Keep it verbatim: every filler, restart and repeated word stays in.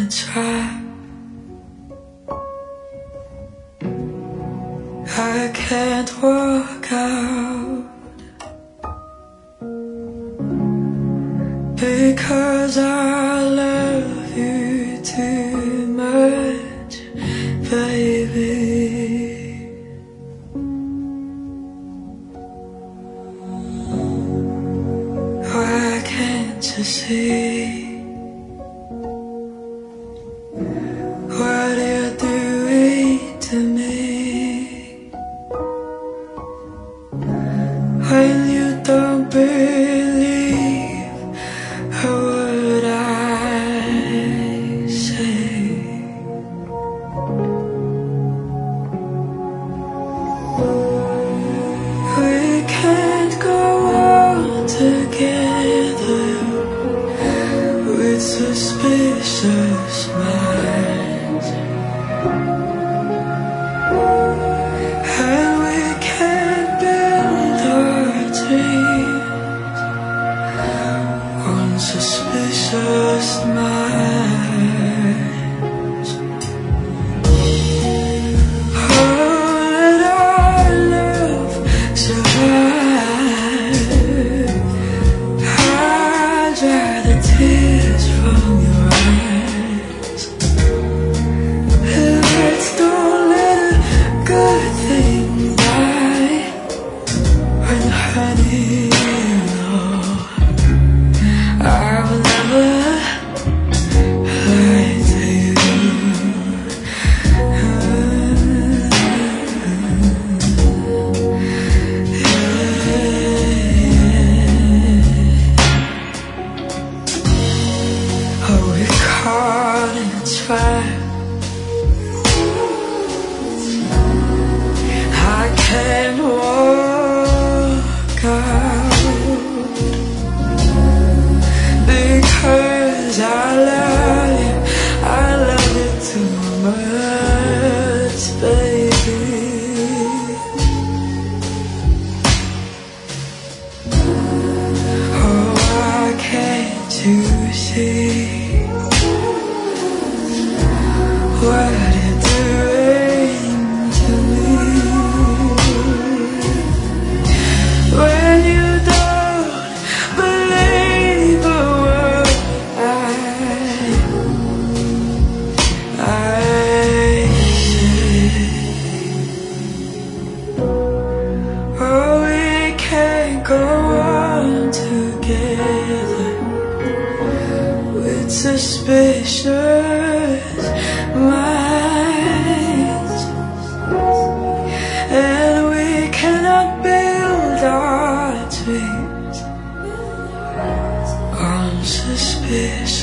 trap. I can't walk out because I love you too much, baby. Why can't you see what you're doing to me? When you don't believe a word I say, we can't go on together with suspicious minds, and we can't build our dreams on suspicious minds. Oh, let our love survive. I dry the tears from your eyes. Let's don't let a good thing die. When honey, you know I will never lie to you. Oh, we're caught in a trap. I can't walk out because I love you, I love you too much, baby. Oh, why can't you see what you're doing to me? When you don't believe a word I, I say. Oh, we can't go on together with suspicious minds, and we cannot build our dreams on suspicion.